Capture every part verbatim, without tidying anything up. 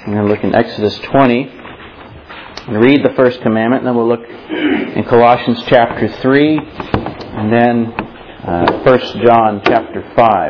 I'm going to look in Exodus twenty and read the first commandment, and then we'll look in Colossians chapter three, and then uh, First John chapter five.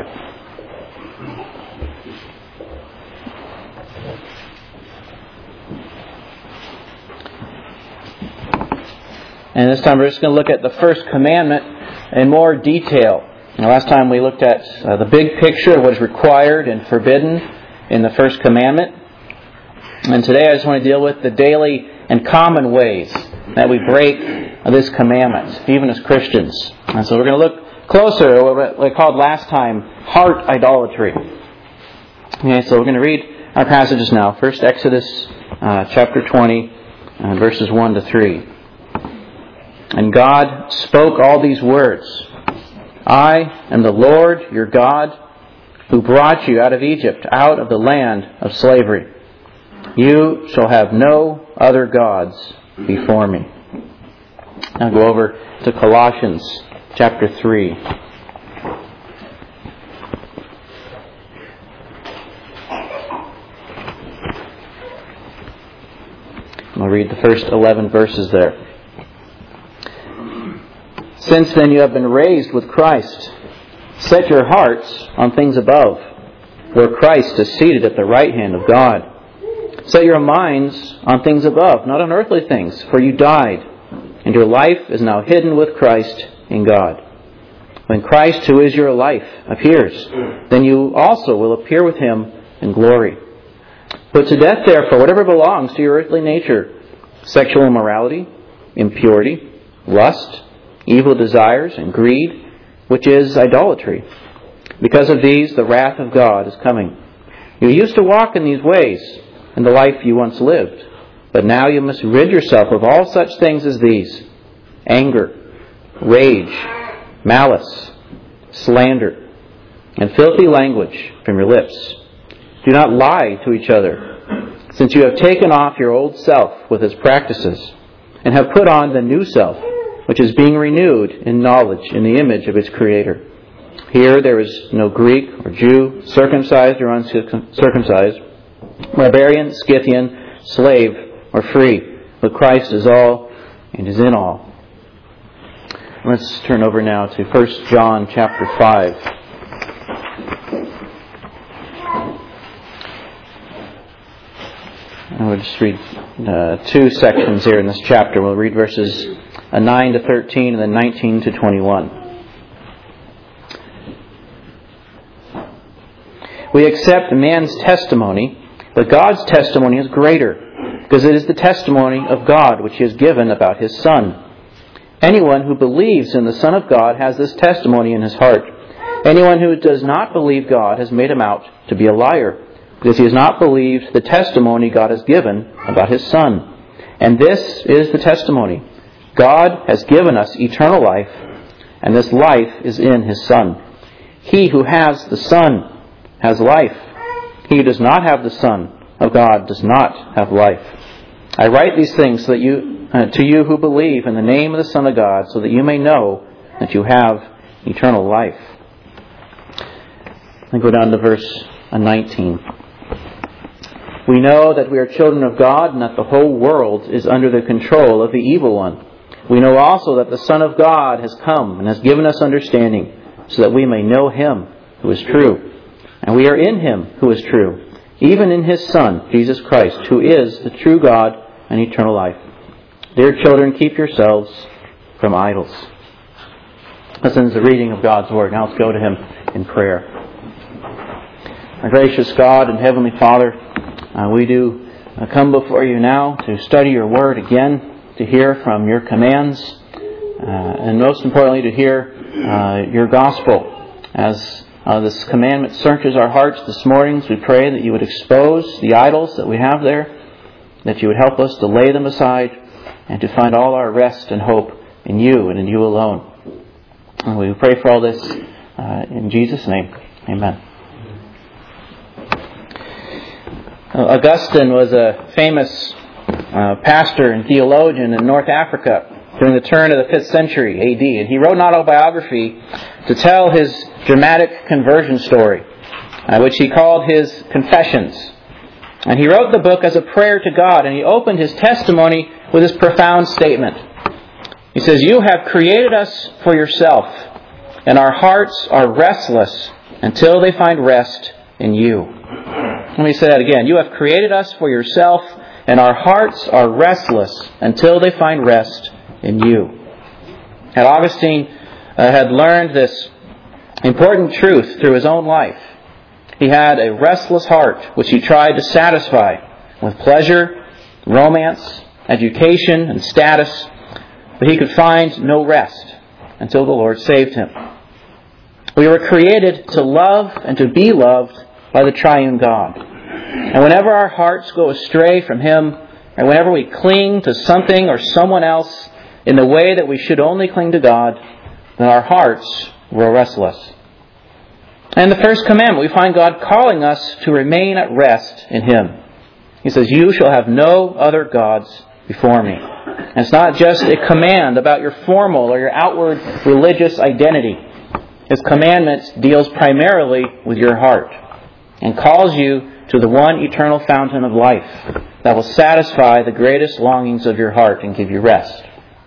And this time we're just going to look at the first commandment in more detail. Now, last time we looked at uh, the big picture of what is required and forbidden in the first commandment. And today I just want to deal with the daily and common ways that we break this commandment, even as Christians. And so we're going to look closer at what I called last time heart idolatry. Okay, so we're going to read our passages now. First, Exodus uh, chapter twenty, uh, verses one to three. And God spoke all these words. I am the Lord your God, who brought you out of Egypt, out of the land of slavery. You shall have no other gods before me. Now go over to Colossians chapter three. I'll read the first eleven verses there. Since then you have been raised with Christ. Set your hearts on things above, where Christ is seated at the right hand of God. Set your minds on things above, not on earthly things, for you died, and your life is now hidden with Christ in God. When Christ, who is your life, appears, then you also will appear with Him in glory. Put to death, therefore, whatever belongs to your earthly nature: sexual immorality, impurity, lust, evil desires, and greed, which is idolatry. Because of these, the wrath of God is coming. You used to walk in these ways in the life you once lived, but now you must rid yourself of all such things as these: anger, rage, malice, slander, and filthy language from your lips. Do not lie to each other, since you have taken off your old self with its practices, and have put on the new self, which is being renewed in knowledge in the image of its Creator. Here there is no Greek or Jew, circumcised or uncircumcised, barbarian, Scythian, slave or free, but Christ is all and is in all. Let's turn over now to First John chapter five. I will just read uh, two sections here in this chapter. We'll read verses uh, nine to thirteen and then nineteen to twenty-one. We accept man's testimony, but God's testimony is greater, because it is the testimony of God which He has given about His Son. Anyone who believes in the Son of God has this testimony in his heart. Anyone who does not believe God has made him out to be a liar, because he has not believed the testimony God has given about His Son. And this is the testimony: God has given us eternal life, and this life is in His Son. He who has the Son has life. He who does not have the Son of God does not have life. I write these things so that you, uh, to you who believe in the name of the Son of God, so that you may know that you have eternal life. Then go down to verse nineteen. We know that we are children of God, and that the whole world is under the control of the evil one. We know also that the Son of God has come and has given us understanding, so that we may know Him who is true. And we are in Him who is true, even in His Son, Jesus Christ, who is the true God and eternal life. Dear children, keep yourselves from idols. This ends the reading of God's Word. Now let's go to Him in prayer. Our gracious God and Heavenly Father, uh, we do uh, come before You now to study Your Word again, to hear from Your commands, uh, and most importantly to hear uh, Your gospel. As uh, this commandment searches our hearts this morning, we pray that You would expose the idols that we have there, that You would help us to lay them aside, and to find all our rest and hope in You and in You alone. And we pray for all this uh, in Jesus' name. Amen. Augustine was a famous uh, pastor and theologian in North Africa during the turn of the fifth century A D. And he wrote an autobiography to tell his dramatic conversion story, uh, which he called his Confessions. And he wrote the book as a prayer to God, and he opened his testimony with this profound statement. He says, "You have created us for yourself, and our hearts are restless until they find rest in you." Let me say that again. "You have created us for yourself, and our hearts are restless until they find rest in you." And Augustine uh, had learned this important truth through his own life. He had a restless heart which he tried to satisfy with pleasure, romance, education, and status, but he could find no rest until the Lord saved him. We were created to love and to be loved by the triune God. And whenever our hearts go astray from Him, and whenever we cling to something or someone else in the way that we should only cling to God, then our hearts grow restless. And in the first commandment, we find God calling us to remain at rest in Him. He says, "You shall have no other gods before me." And it's not just a command about your formal or your outward religious identity. His commandment deals primarily with your heart and calls you to the one eternal fountain of life that will satisfy the greatest longings of your heart and give you rest.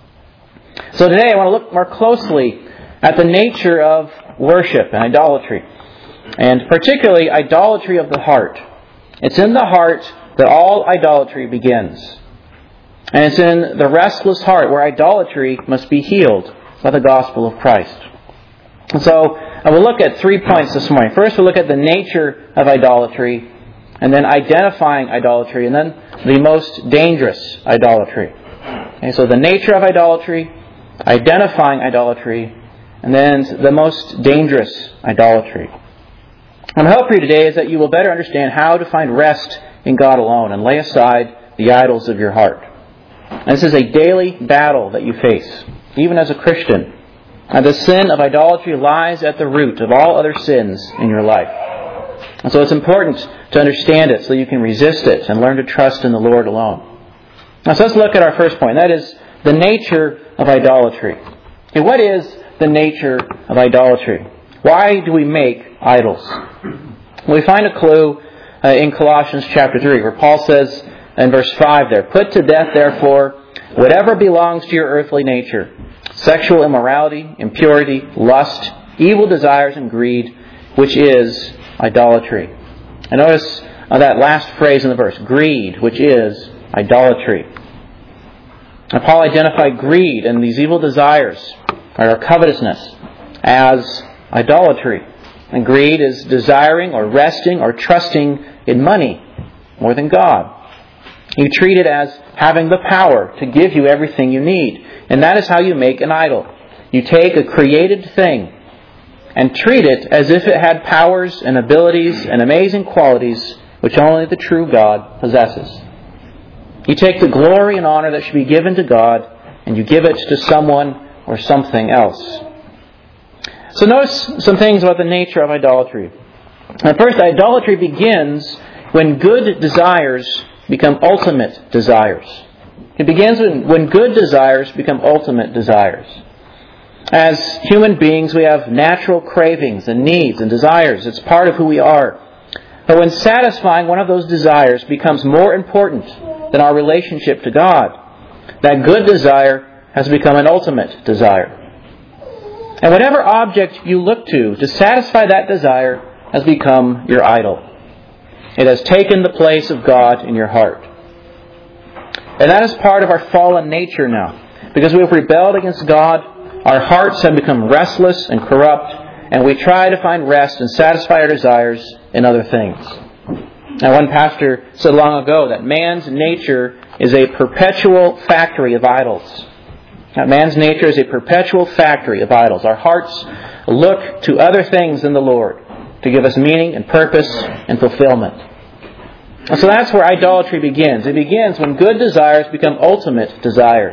So today I want to look more closely at the nature of worship and idolatry, and particularly idolatry of the heart. It's in the heart that all idolatry begins. And it's in the restless heart where idolatry must be healed by the gospel of Christ. And so I will look at three points this morning. First, we'll look at the nature of idolatry, and then identifying idolatry, and then the most dangerous idolatry. Okay, so the nature of idolatry, identifying idolatry, and then the most dangerous idolatry. And my hope for you today is that you will better understand how to find rest in God alone and lay aside the idols of your heart. And this is a daily battle that you face, even as a Christian. And the sin of idolatry lies at the root of all other sins in your life. And so it's important to understand it so you can resist it and learn to trust in the Lord alone. Now, so let's look at our first point. That is the nature of idolatry. Okay, what is the nature of idolatry? Why do we make idols? Well, we find a clue uh, in Colossians chapter three, where Paul says in verse five there, "Put to death, therefore, whatever belongs to your earthly nature, sexual immorality, impurity, lust, evil desires, and greed, which is idolatry." And notice uh, that last phrase in the verse, greed, which is idolatry. And Paul identified greed and these evil desires, or covetousness, as idolatry. And greed is desiring or resting or trusting in money more than God. You treat it as having the power to give you everything you need. And that is how you make an idol. You take a created thing and treat it as if it had powers and abilities and amazing qualities which only the true God possesses. You take the glory and honor that should be given to God and you give it to someone or something else. So notice some things about the nature of idolatry. Now, first, idolatry begins when good desires become ultimate desires. It begins when, when good desires become ultimate desires. As human beings, we have natural cravings and needs and desires. It's part of who we are. But when satisfying one of those desires becomes more important than our relationship to God, that good desire has become an ultimate desire. And whatever object you look to to satisfy that desire has become your idol. It has taken the place of God in your heart. And that is part of our fallen nature now. Because we have rebelled against God, our hearts have become restless and corrupt, and we try to find rest and satisfy our desires in other things. Now, one pastor said long ago that man's nature is a perpetual factory of idols. Now, man's nature is a perpetual factory of idols. Our hearts look to other things than the Lord to give us meaning and purpose and fulfillment. And so that's where idolatry begins. It begins when good desires become ultimate desires.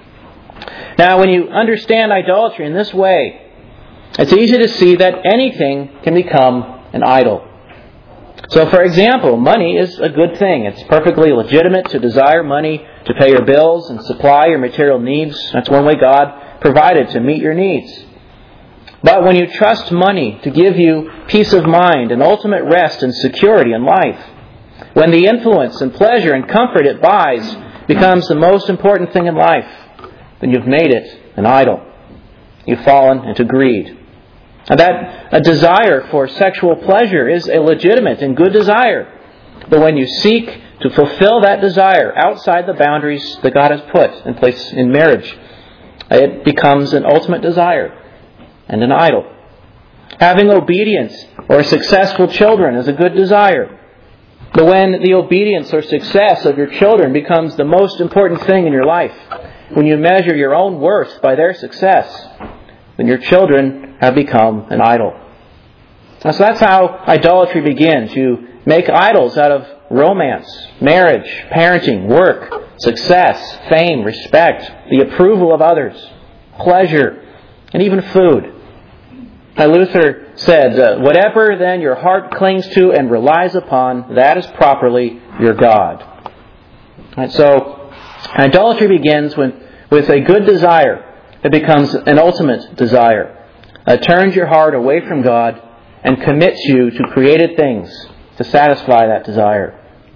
Now, when you understand idolatry in this way, it's easy to see that anything can become an idol. So, for example, money is a good thing. It's perfectly legitimate to desire money to pay your bills and supply your material needs. That's one way God provided to meet your needs. But when you trust money to give you peace of mind and ultimate rest and security in life, when the influence and pleasure and comfort it buys becomes the most important thing in life, then you've made it an idol. You've fallen into greed. And that a desire for sexual pleasure is a legitimate and good desire. But when you seek to fulfill that desire outside the boundaries that God has put in place in marriage, it becomes an ultimate desire and an idol. Having obedience or successful children is a good desire. But when the obedience or success of your children becomes the most important thing in your life, when you measure your own worth by their success, then your children have become an idol. And so that's how idolatry begins. You make idols out of romance, marriage, parenting, work, success, fame, respect, the approval of others, pleasure, and even food. Now, Luther said, uh, whatever then your heart clings to and relies upon, that is properly your God. Right, so idolatry begins with, with a good desire that becomes an ultimate desire. It turns your heart away from God and commits you to created things to satisfy that desire.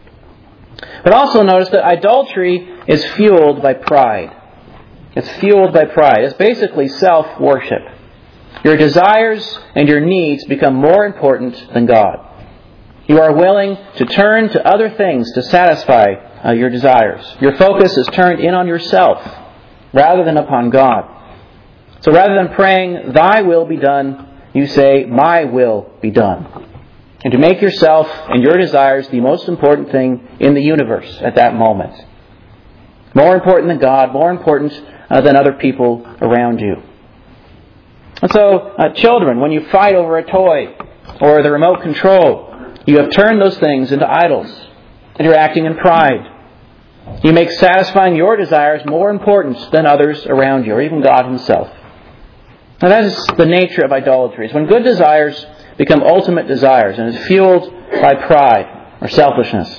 But also notice that idolatry is fueled by pride. It's fueled by pride. It's basically self-worship. Your desires and your needs become more important than God. You are willing to turn to other things to satisfy uh, your desires. Your focus is turned in on yourself rather than upon God. So rather than praying, "Thy will be done," you say, "My will be done." And to make yourself and your desires the most important thing in the universe at that moment. More important than God, more important uh, than other people around you. And so, uh, children, when you fight over a toy or the remote control, you have turned those things into idols. And you're acting in pride. You make satisfying your desires more important than others around you, or even God Himself. Now that is the nature of idolatry. It's when good desires become ultimate desires and is fueled by pride or selfishness.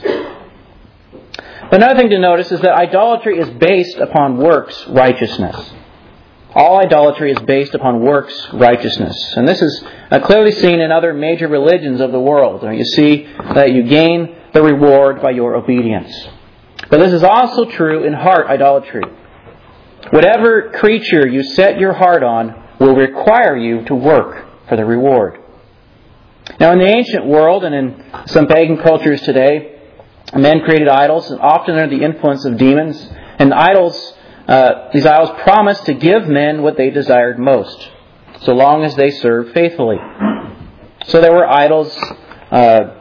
But another thing to notice is that idolatry is based upon works righteousness. All idolatry is based upon works righteousness. And this is clearly seen in other major religions of the world. You see that you gain the reward by your obedience. But this is also true in heart idolatry. Whatever creature you set your heart on will require you to work for the reward. Now, in the ancient world and in some pagan cultures today, men created idols, and often under the influence of demons. And idols, uh, these idols promised to give men what they desired most, so long as they served faithfully. So there were idols uh,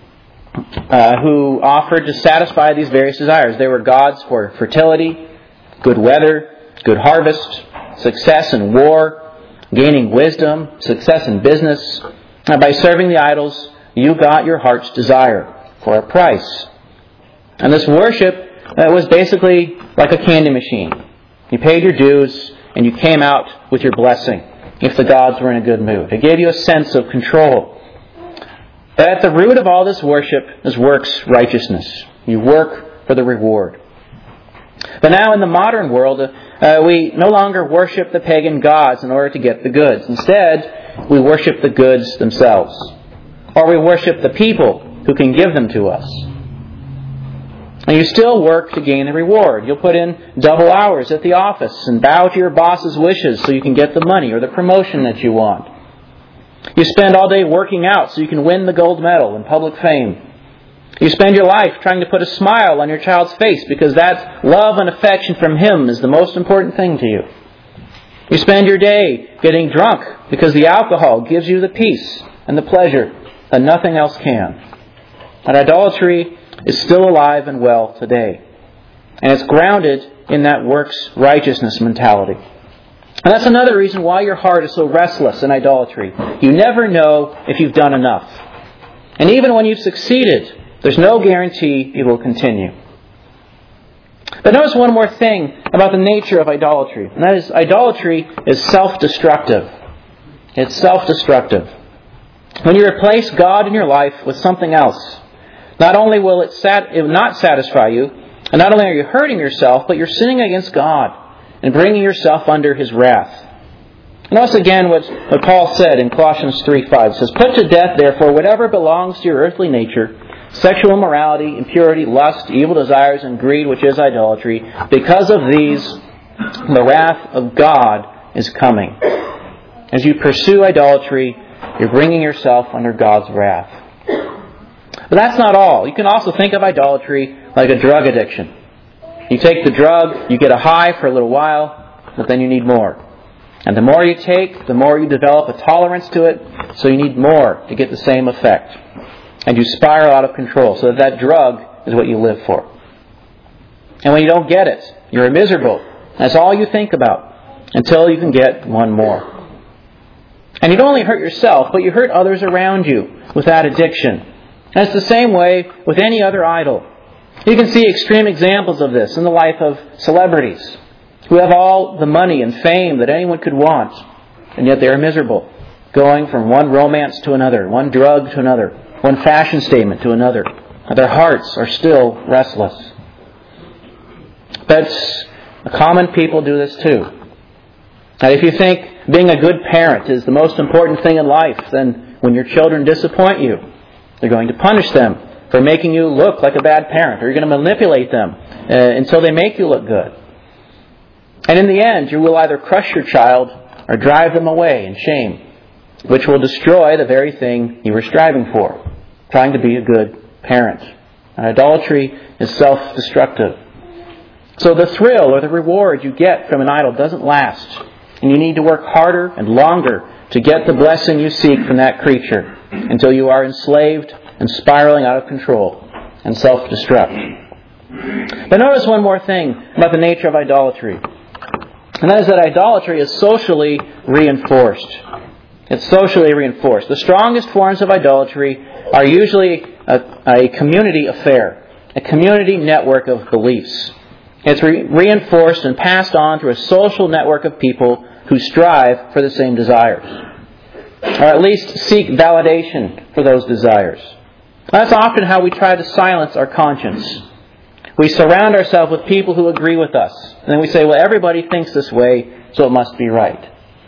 uh, who offered to satisfy these various desires. There were gods for fertility, good weather, good harvest, success in war, gaining wisdom, success in business. Now, by serving the idols, you got your heart's desire for a price. And this worship uh, was basically like a candy machine. You paid your dues and you came out with your blessing if the gods were in a good mood. It gave you a sense of control. But at the root of all this worship is works righteousness. You work for the reward. But now in the modern world, uh, we no longer worship the pagan gods in order to get the goods. Instead, we worship the goods themselves. Or we worship the people who can give them to us. And you still work to gain the reward. You'll put in double hours at the office and bow to your boss's wishes so you can get the money or the promotion that you want. You spend all day working out so you can win the gold medal and public fame. You spend your life trying to put a smile on your child's face because that love and affection from him is the most important thing to you. You spend your day getting drunk because the alcohol gives you the peace and the pleasure that nothing else can. And idolatry is still alive and well today. And it's grounded in that works righteousness mentality. And that's another reason why your heart is so restless in idolatry. You never know if you've done enough. And even when you've succeeded, there's no guarantee it will continue. But notice one more thing about the nature of idolatry. And that is, idolatry is self-destructive. It's self-destructive. When you replace God in your life with something else, not only will it, sat- it will not satisfy you, and not only are you hurting yourself, but you're sinning against God and bringing yourself under His wrath. Notice again what, what Paul said in Colossians three five. It says, "Put to death, therefore, whatever belongs to your earthly nature, sexual immorality, impurity, lust, evil desires, and greed, which is idolatry. Because of these, the wrath of God is coming. As you pursue idolatry, you're bringing yourself under God's wrath. But that's not all. You can also think of idolatry like a drug addiction. You take the drug, you get a high for a little while, but then you need more. And the more you take, the more you develop a tolerance to it, so you need more to get the same effect. And you spiral out of control, so that that drug is what you live for. And when you don't get it, you're miserable. That's all you think about, until you can get one more. And you don't only hurt yourself, but you hurt others around you with that addiction. And it's the same way with any other idol. You can see extreme examples of this in the life of celebrities who have all the money and fame that anyone could want, and yet they are miserable, going from one romance to another, one drug to another, one fashion statement to another. Their hearts are still restless. But common people do this too. Now, if you think being a good parent is the most important thing in life, then when your children disappoint you, you're going to punish them for making you look like a bad parent, or you're going to manipulate them uh, until they make you look good. And in the end, you will either crush your child or drive them away in shame, which will destroy the very thing you were striving for, trying to be a good parent. And idolatry is self-destructive. So the thrill or the reward you get from an idol doesn't last, and you need to work harder and longer to get the blessing you seek from that creature until you are enslaved and spiraling out of control and self-destruct. But notice one more thing about the nature of idolatry. And that is that idolatry is socially reinforced. It's socially reinforced. The strongest forms of idolatry are usually a, a community affair, a community network of beliefs. It's re- reinforced and passed on through a social network of people who strive for the same desires, or at least seek validation for those desires. That's often how we try to silence our conscience. We surround ourselves with people who agree with us. And then we say, well, everybody thinks this way, so it must be right.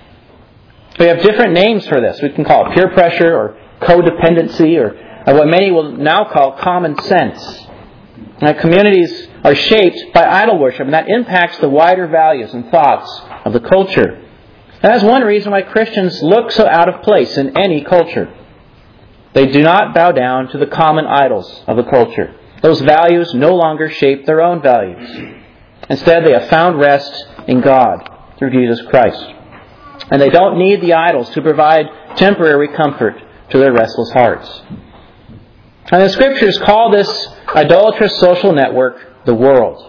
We have different names for this. We can call it peer pressure or codependency or, or what many will now call common sense. And communities are shaped by idol worship, and that impacts the wider values and thoughts of the culture. And that's one reason why Christians look so out of place in any culture. They do not bow down to the common idols of the culture. Those values no longer shape their own values. Instead, they have found rest in God through Jesus Christ. And they don't need the idols to provide temporary comfort to their restless hearts. And the Scriptures call this idolatrous social network the world.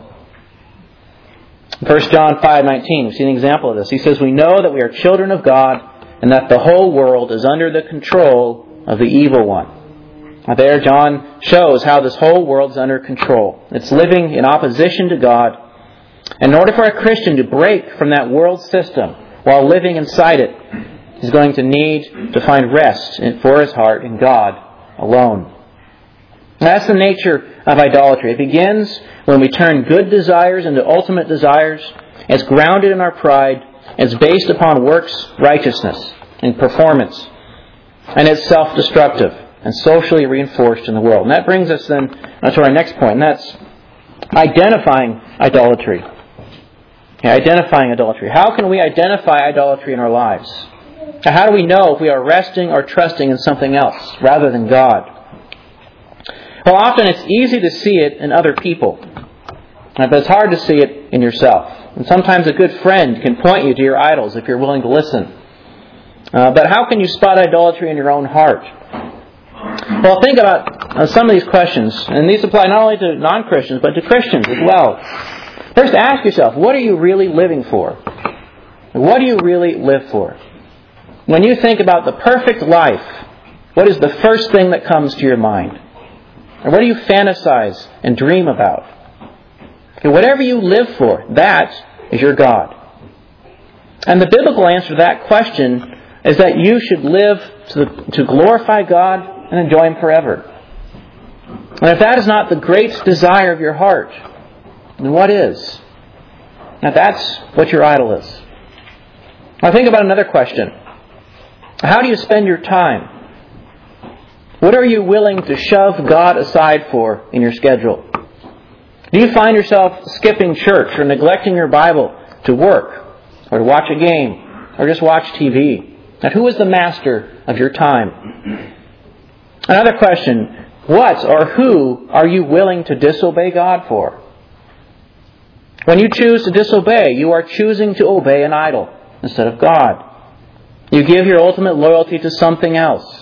First John five nineteen, we see an example of this. He says, "We know that we are children of God, and that the whole world is under the control of the evil one." Now there, John shows how this whole world is under control. It's living in opposition to God. And in order for a Christian to break from that world system while living inside it, he's going to need to find rest for his heart in God alone. Now, that's the nature of idolatry. It begins when we turn good desires into ultimate desires. It's grounded in our pride. It's based upon works righteousness and performance. And it's self-destructive and socially reinforced in the world. And that brings us then to our next point, and that's identifying idolatry. Okay, identifying idolatry. How can we identify idolatry in our lives? How do we know if we are resting or trusting in something else rather than God? Well, often it's easy to see it in other people, but it's hard to see it in yourself. And sometimes a good friend can point you to your idols if you're willing to listen. Uh, but how can you spot idolatry in your own heart? Well, think about uh, some of these questions, and these apply not only to non-Christians, but to Christians as well. First, ask yourself, what are you really living for? What do you really live for? When you think about the perfect life, what is the first thing that comes to your mind? Or what do you fantasize and dream about? Okay, whatever you live for, that is your God. And the biblical answer to that question is that you should live to, to glorify God and enjoy Him forever. And if that is not the great desire of your heart, then what is? Now that's what your idol is. Now think about another question. How do you spend your time? What are you willing to shove God aside for in your schedule? Do you find yourself skipping church or neglecting your Bible to work or to watch a game or just watch T V? And who is the master of your time? Another question, what or who are you willing to disobey God for? When you choose to disobey, you are choosing to obey an idol instead of God. You give your ultimate loyalty to something else.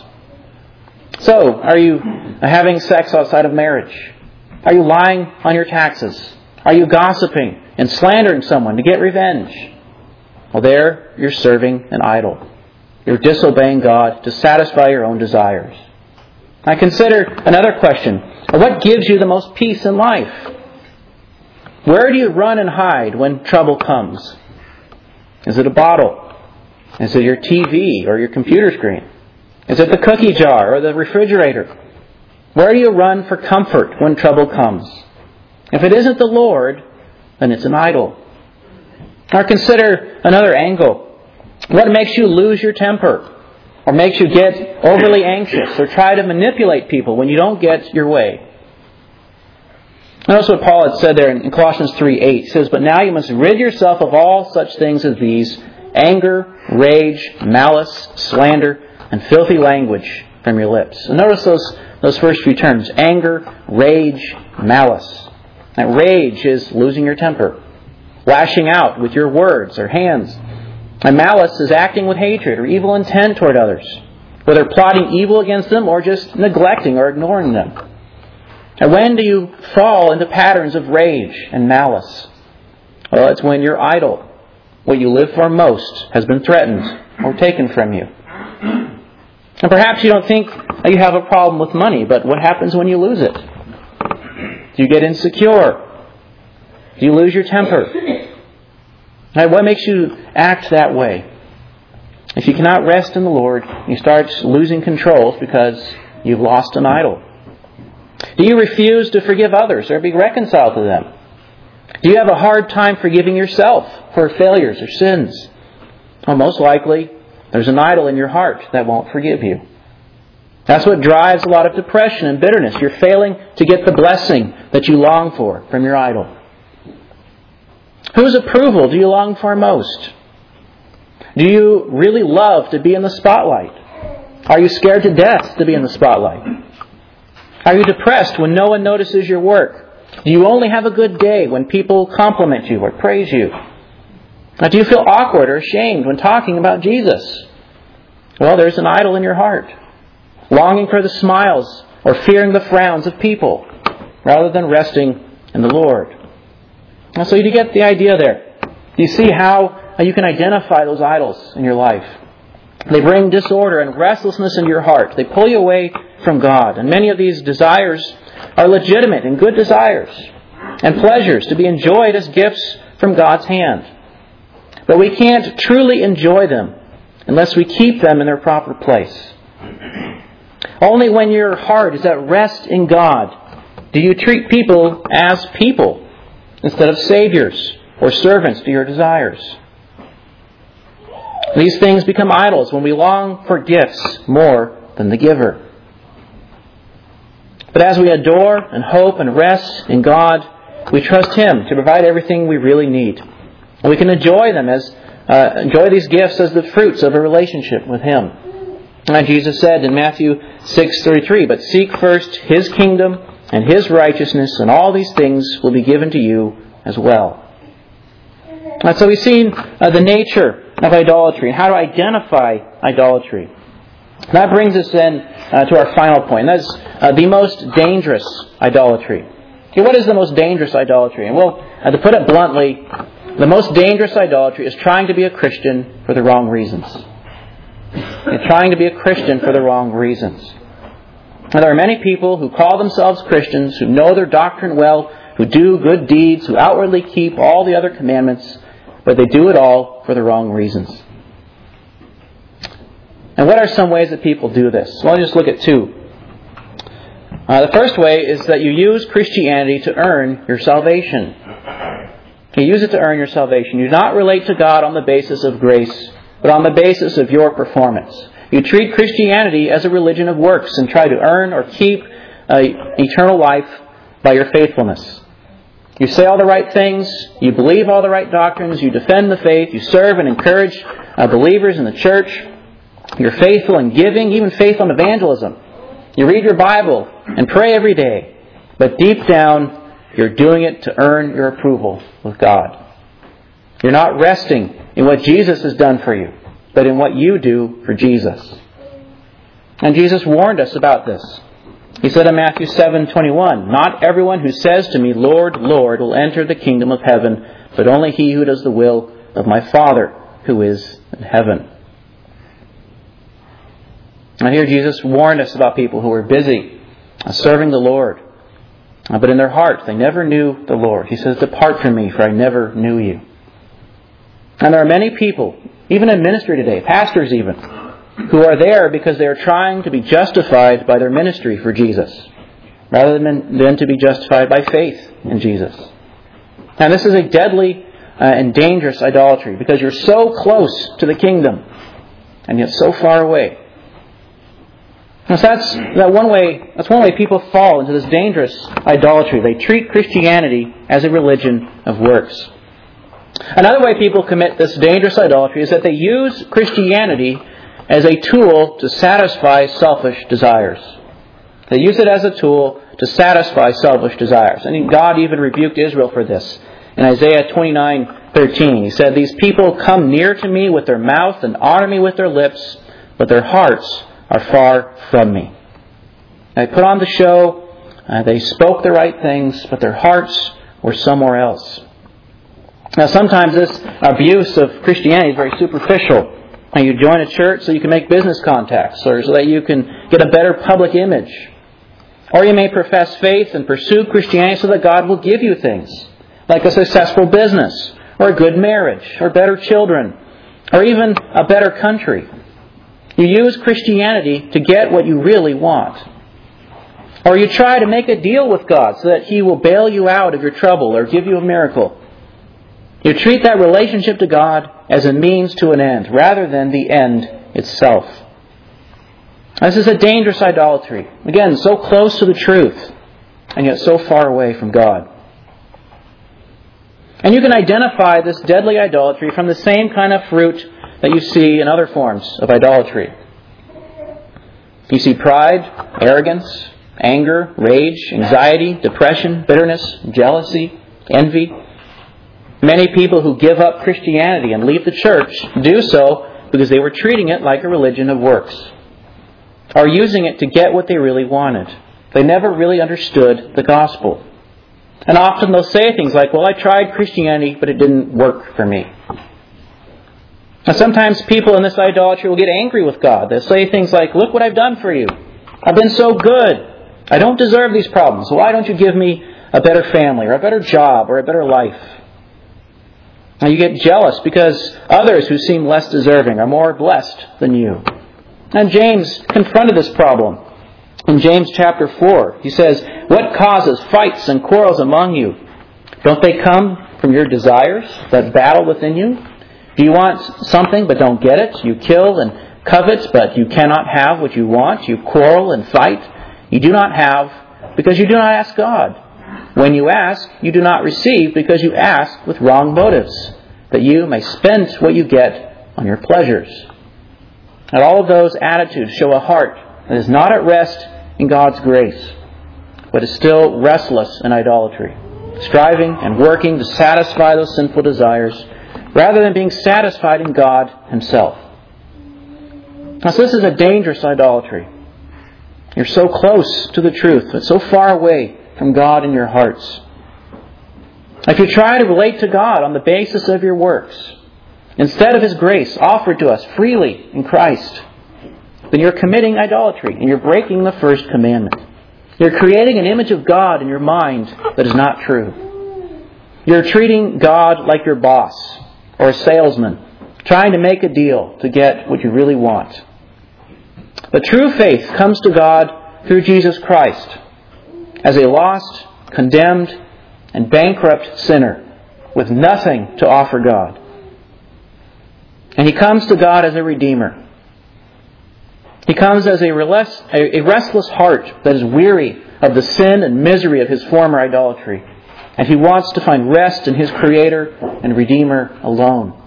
So, are you having sex outside of marriage? Are you lying on your taxes? Are you gossiping and slandering someone to get revenge? Well, there you're serving an idol. You're disobeying God to satisfy your own desires. I consider another question. What gives you the most peace in life? Where do you run and hide when trouble comes? Is it a bottle? Is it your T V or your computer screen? Is it the cookie jar or the refrigerator? Where do you run for comfort when trouble comes? If it isn't the Lord, then it's an idol. Or consider another angle. What makes you lose your temper? Or makes you get overly anxious or try to manipulate people when you don't get your way? Notice what Paul had said there in Colossians three eight. He says, "But now you must rid yourself of all such things as these: anger, rage, malice, slander, and filthy language from your lips." And notice those, those first few terms. Anger, rage, malice. That rage is losing your temper. Lashing out with your words or hands. And malice is acting with hatred or evil intent toward others. Whether plotting evil against them or just neglecting or ignoring them. And when do you fall into patterns of rage and malice? Well, it's when your idol, what you live for most, has been threatened or taken from you. And perhaps you don't think that you have a problem with money, but what happens when you lose it? Do you get insecure? Do you lose your temper? And what makes you act that way? If you cannot rest in the Lord, you start losing control because you've lost an idol. Do you refuse to forgive others or be reconciled to them? Do you have a hard time forgiving yourself for failures or sins? Well, most likely, there's an idol in your heart that won't forgive you. That's what drives a lot of depression and bitterness. You're failing to get the blessing that you long for from your idol. Whose approval do you long for most? Do you really love to be in the spotlight? Are you scared to death to be in the spotlight? Are you depressed when no one notices your work? Do you only have a good day when people compliment you or praise you? Or do you feel awkward or ashamed when talking about Jesus? Well, there's an idol in your heart. Longing for the smiles or fearing the frowns of people rather than resting in the Lord. And so you get the idea there. You see how you can identify those idols in your life. They bring disorder and restlessness into your heart. They pull you away from God. And many of these desires are legitimate and good desires and pleasures to be enjoyed as gifts from God's hand. But we can't truly enjoy them unless we keep them in their proper place. Only when your heart is at rest in God do you treat people as people instead of saviors or servants to your desires. These things become idols when we long for gifts more than the giver. But as we adore and hope and rest in God, we trust Him to provide everything we really need. And we can enjoy them as uh, enjoy these gifts as the fruits of a relationship with Him. And Jesus said in Matthew six thirty-three, "But seek first His kingdom and His righteousness, and all these things will be given to you as well." And so we've seen uh, the nature of idolatry and how to identify idolatry. That brings us then uh, to our final point. That's uh, the most dangerous idolatry. Okay, what is the most dangerous idolatry? And well, uh, to put it bluntly, the most dangerous idolatry is trying to be a Christian for the wrong reasons. And trying to be a Christian for the wrong reasons. And there are many people who call themselves Christians, who know their doctrine well, who do good deeds, who outwardly keep all the other commandments, but they do it all for the wrong reasons. And what are some ways that people do this? Well, I'll just look at two. Uh, the first way is that you use Christianity to earn your salvation. You use it to earn your salvation. You do not relate to God on the basis of grace, but on the basis of your performance. You treat Christianity as a religion of works and try to earn or keep uh, eternal life by your faithfulness. You say all the right things, you believe all the right doctrines, you defend the faith, you serve and encourage uh, believers in the church. You're faithful in giving, even faithful in evangelism. You read your Bible and pray every day. But deep down, you're doing it to earn your approval with God. You're not resting in what Jesus has done for you, but in what you do for Jesus. And Jesus warned us about this. He said in Matthew seven twenty-one, "Not everyone who says to me, 'Lord, Lord,' will enter the kingdom of heaven, but only he who does the will of my Father who is in heaven." Now here Jesus warned us about people who were busy serving the Lord, but in their hearts they never knew the Lord. He says, "Depart from me, for I never knew you." And there are many people, even in ministry today, pastors even, who are there because they are trying to be justified by their ministry for Jesus, rather than, than to be justified by faith in Jesus. Now this is a deadly uh, and dangerous idolatry, because you're so close to the kingdom, and yet so far away. And so that's that one way. That's one way people fall into this dangerous idolatry. They treat Christianity as a religion of works. Another way people commit this dangerous idolatry is that they use Christianity as a tool to satisfy selfish desires. They use it as a tool to satisfy selfish desires. And God even rebuked Israel for this. In Isaiah twenty-nine thirteen, He said, "These people come near to me with their mouth and honor me with their lips, but their hearts are far from me. They put on the show, uh, they spoke the right things, but their hearts were somewhere else." Now sometimes this abuse of Christianity is very superficial. And you join a church so you can make business contacts, or so that you can get a better public image. Or you may profess faith and pursue Christianity so that God will give you things, like a successful business, or a good marriage, or better children, or even a better country. You use Christianity to get what you really want. Or you try to make a deal with God so that He will bail you out of your trouble or give you a miracle. You treat that relationship to God as a means to an end, rather than the end itself. This is a dangerous idolatry. Again, so close to the truth, and yet so far away from God. And you can identify this deadly idolatry from the same kind of fruit that you see in other forms of idolatry. You see pride, arrogance, anger, rage, anxiety, depression, bitterness, jealousy, envy. Many people who give up Christianity and leave the church do so because they were treating it like a religion of works, or using it to get what they really wanted. They never really understood the gospel. And often they'll say things like, "Well, I tried Christianity, but it didn't work for me." Now sometimes people in this idolatry will get angry with God. They'll say things like, "Look what I've done for you. I've been so good. I don't deserve these problems. Why don't you give me a better family, or a better job, or a better life?" Now you get jealous because others who seem less deserving are more blessed than you. And James confronted this problem. In James chapter four, he says, "What causes fights and quarrels among you? Don't they come from your desires that battle within you? Do you want something but don't get it? You kill and covet, but you cannot have what you want. You quarrel and fight. You do not have because you do not ask God. When you ask, you do not receive because you ask with wrong motives, that you may spend what you get on your pleasures." And all of those attitudes show a heart that is not at rest in God's grace, but is still restless in idolatry, striving and working to satisfy those sinful desires, rather than being satisfied in God Himself. Now, so this is a dangerous idolatry. You're so close to the truth, but so far away from God in your hearts. If you try to relate to God on the basis of your works, instead of His grace offered to us freely in Christ, then you're committing idolatry and you're breaking the first commandment. You're creating an image of God in your mind that is not true. You're treating God like your boss or a salesman, trying to make a deal to get what you really want. But true faith comes to God through Jesus Christ as a lost, condemned, and bankrupt sinner with nothing to offer God. And He comes to God as a Redeemer. He comes as a restless heart that is weary of the sin and misery of his former idolatry. And he wants to find rest in his Creator and Redeemer alone.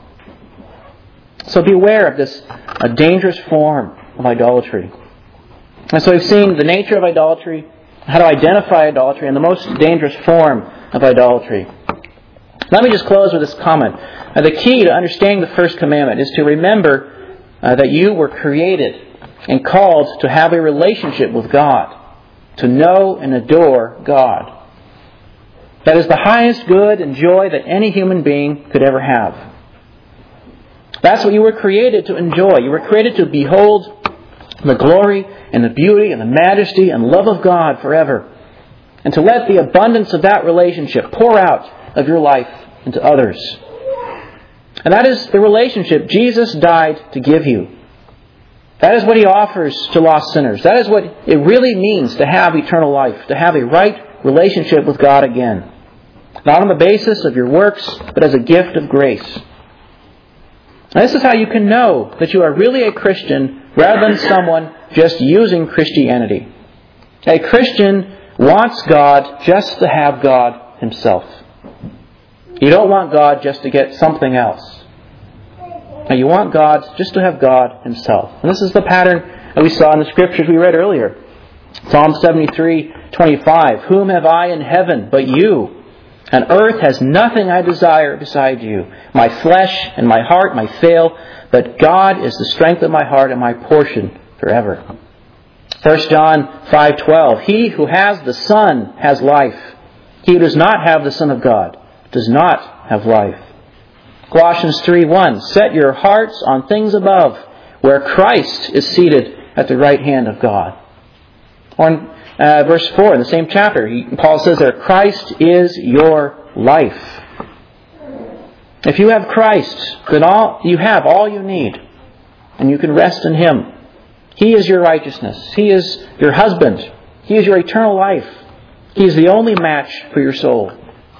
So beware of this a dangerous form of idolatry. And so we've seen the nature of idolatry, how to identify idolatry, and the most dangerous form of idolatry. Let me just close with this comment. Uh, the key to understanding the first commandment is to remember uh, that you were created and called to have a relationship with God, to know and adore God. That is the highest good and joy that any human being could ever have. That's what you were created to enjoy. You were created to behold the glory and the beauty and the majesty and love of God forever, and to let the abundance of that relationship pour out of your life into others. And that is the relationship Jesus died to give you. That is what He offers to lost sinners. That is what it really means to have eternal life, to have a right relationship with God again. Not on the basis of your works, but as a gift of grace. And this is how you can know that you are really a Christian rather than someone just using Christianity. A Christian wants God just to have God Himself. You don't want God just to get something else. Now, you want God just to have God Himself. And this is the pattern that we saw in the Scriptures we read earlier. Psalm seventy-three twenty-five. Whom have I in heaven but you? And earth has nothing I desire beside you. My flesh and my heart may fail, but God is the strength of my heart and my portion forever. First John five twelve. He who has the Son has life. He who does not have the Son of God does not have life. Colossians three one. Set your hearts on things above, where Christ is seated at the right hand of God. Or in uh, verse four, in the same chapter, he, Paul says that Christ is your life. If you have Christ, then all you have all you need, and you can rest in Him. He is your righteousness. He is your husband. He is your eternal life. He is the only match for your soul.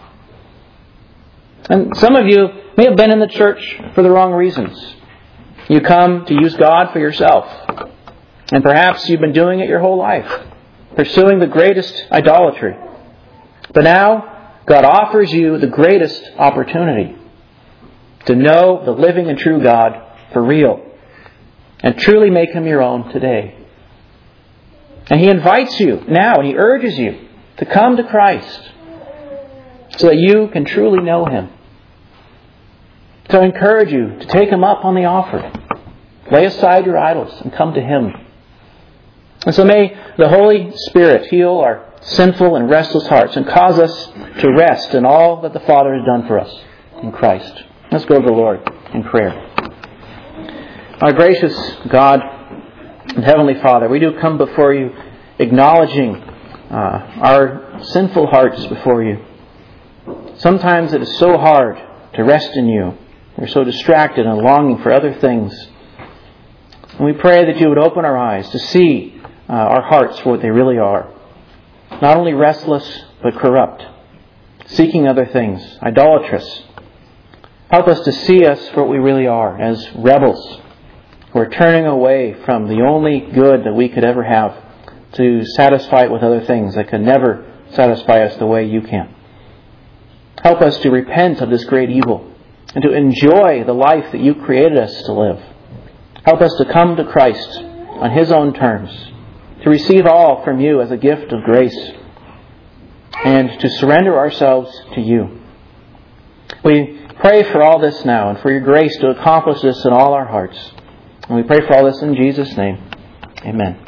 And some of you may have been in the church for the wrong reasons. You come to use God for yourself. And perhaps you've been doing it your whole life, pursuing the greatest idolatry. But now, God offers you the greatest opportunity to know the living and true God for real and truly make Him your own today. And He invites you now, and He urges you to come to Christ so that you can truly know Him. So I encourage you to take Him up on the offer. Lay aside your idols and come to Him. And so may the Holy Spirit heal our sinful and restless hearts and cause us to rest in all that the Father has done for us in Christ. Let's go to the Lord in prayer. Our gracious God and Heavenly Father, we do come before You acknowledging uh, our sinful hearts before You. Sometimes it is so hard to rest in You. We're so distracted and longing for other things. And we pray that You would open our eyes to see uh, our hearts for what they really are. Not only restless, but corrupt. Seeking other things. Idolatrous. Help us to see us for what we really are, as rebels who are turning away from the only good that we could ever have to satisfy it with other things that can never satisfy us the way You can. Help us to repent of this great evil and to enjoy the life that You created us to live. Help us to come to Christ on His own terms, to receive all from You as a gift of grace, and to surrender ourselves to You. We pray for all this now and for Your grace to accomplish this in all our hearts. And we pray for all this in Jesus' name. Amen.